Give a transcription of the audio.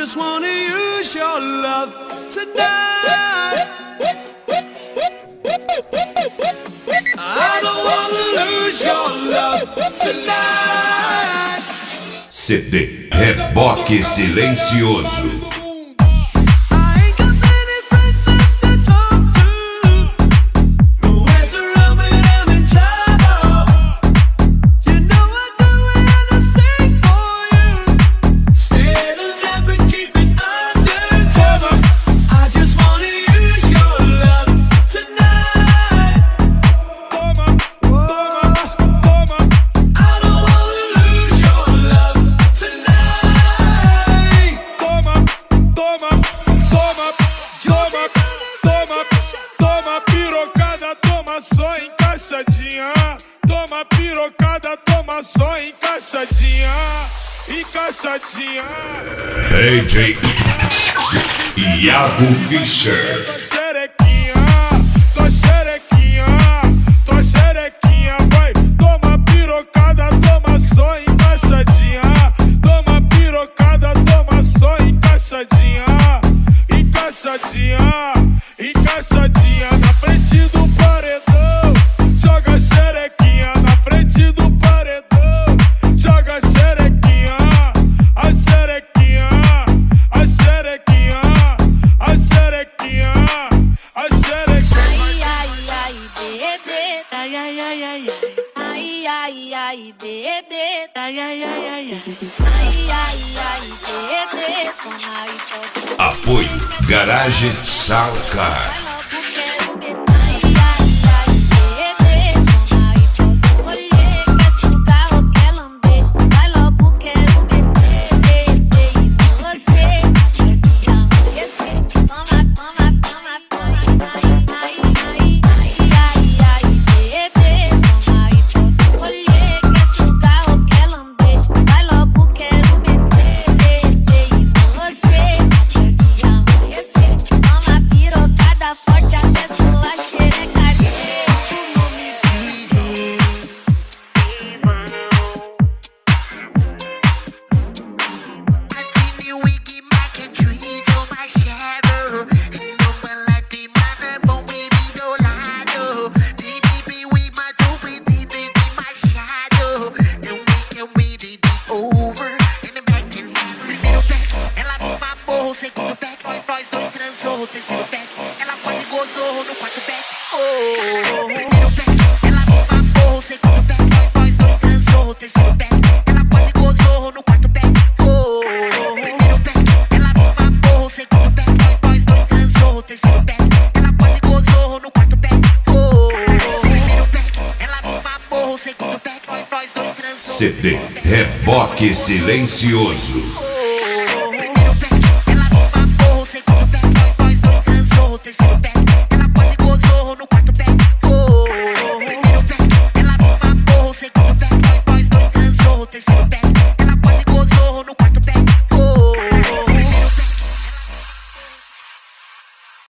just wanna use your love tonight. I don't wanna lose your love tonight. CD Reboque Silencioso. Toma pirocada, toma só encaixadinha, encaixadinha. DJ Iago Fischer. Tua xerequinha, tua xerequinha, vai. Toma pirocada, toma só encaixadinha. Toma pirocada, toma só encaixadinha, encaixadinha, encaixadinha. Na frente do paredão, joga xerequinha. Na frente do paredão, joga xerequinha. A xerequinha, a xerequinha, a xerequinha, a xerequinha. Ai, ai, ai, bebê. Ai, ai, ai, ai, bebê. Ai, ai, ai, ai. Ai, ai, ai, bebê. Apoio Garage Soundcar. Ela quase gozou no quarto back. Primeiro back, ela me mamou. Segundo back, nós dois transou. Terceiro back, ela quase gozou no quarto back. Primeiro back, ela me mamou. Segundo back, nós dois transou. Terceiro back, ela quase gozou no quarto back. Primeiro back, ela me mamou. Segundo back, nós dois transou. CD Reboque Silencioso.